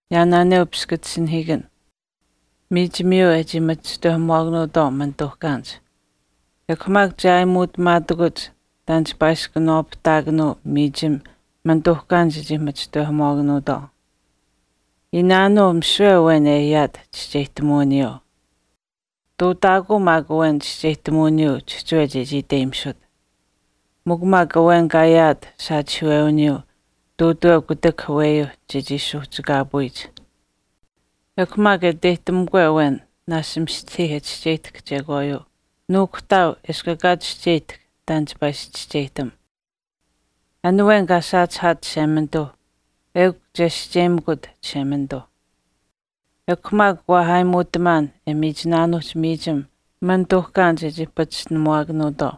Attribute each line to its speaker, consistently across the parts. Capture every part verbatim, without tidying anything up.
Speaker 1: Yaanaaniupskatsin higan. Mijimiu ejimat tuhmuagnudo mantuhkans. Yakmak jaimut matugut tanch paiskanop tagnu mijim mantuhkans ejimat tuhmuagnudo. Inaano mswewen eyat chichihtimunio. Tutagu magwen chichihtimunio chichuejeji teimshut. Mugmagawen gayat sachueunio. Tutu kutekweyo jejishu tsugabuich. Yakmage dehtumgwewen nasim stihet chichitik jegoyo. Nuktau eskagad chichitik tanchbais chichitum. Anwen gasat hat shemendo. Euk jesjemgud shemendo. Yakmag wahaimutman emijnanuch mijim mantuhkans ejipats nmuagnudo.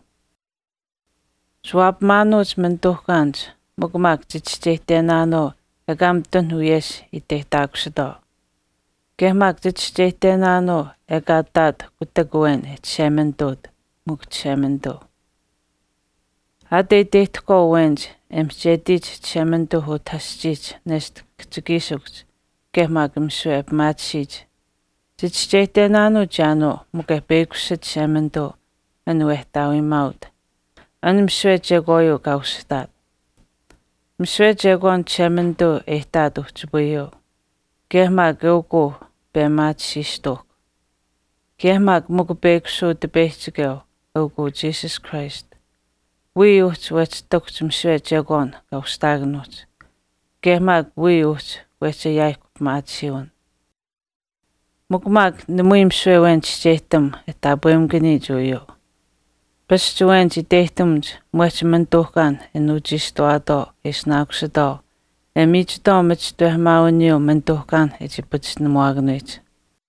Speaker 1: Swap manuch mantuhkans. Mugmak chichihtenano egamtun huyes itehtaksdo. Kehmak chichihtenano egatat kutaguen et shemendod mug shemendo. Ade tehtko wenj emsjedich shemendo hotasjich nest ktsigishuks kehmak msweb matshich. Chichihtenano jano mugepekushit shemendo anuehtawi maut. Anmswe jegoyo gaustat. Mswe jegon chemendo ehtado chubuyo. Kehmak eugo bemat shishtok. Kehmak mugbekshu debechgeo eugo Jesus Christ. We uch wetchtok mswe jegon gaustagnut. Kehmak we uch wetche yaikup matsiun. Mugmak nemuim mswe wench jehtum etabuemgeni juyo. Pastuenji tehtumj much mantuhkan enujistoado esnaksado. Emichdo michtuhmaunio mantuhkan ejipats nmuagnich.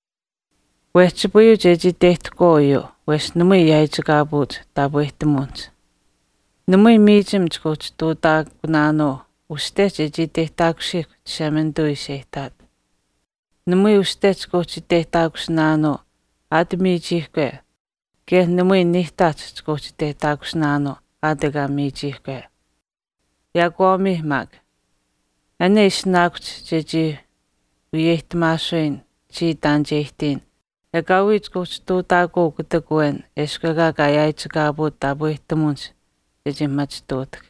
Speaker 1: Wechbuyu jeji tehtkoyo wes numui yaijgabut tabuehtimunch. Numui mijim chkoch tudagunano uste jeji tehtakshik shemendui sehtat. Numui uste chkoch tehtakusnano admijihke. Keh numui nihtats chkoch tehtakusnano adega mijihke. Yaguamihmag. Ane isnakuch jeji uyehtmashuin chi danjehtin. Egawit chkoch tudago kutaguen eskaga gayaichgabut tabuehtimunch jeji machtotak.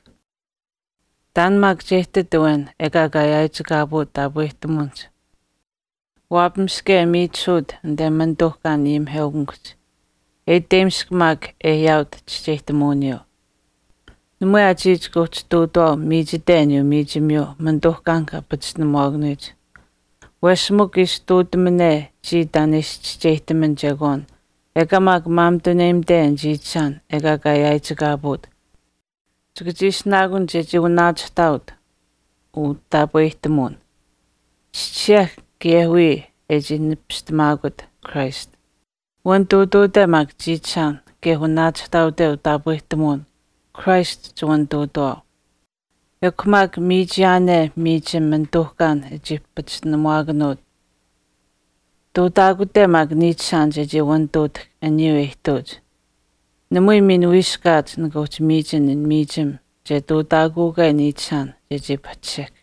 Speaker 1: Danmag jehtiduen ega gayaichgabut tabuehtimunch. Wapmske mitsud nde mantuhkan imheugunguch. Edemskmag eyaut chichihtimunio. Numui ajijgoch tudo mijidenio mijimio mantuhkanka patsnumuagnich. Wesmugis tudmene jidanis chichihtimin jegon. Egamag mamdunemden jichan ega gayaichgabut. Chgijisnagun jeji unachtaut u tabuehtimun. Chichiah kiehui ejinipstmagut Christ. Wan tutu demag jichan ke hunachtaudeu tabuehtimun. Christ juan tutu. Yakmag mijane mijim mantuhkan ejipats nmuagnut. Tudagu demag nichan jeji wan tut aniu ehtuj. Numui min wiskat ngoch mijin in mijim je tudagu gay nichan jeji pachek.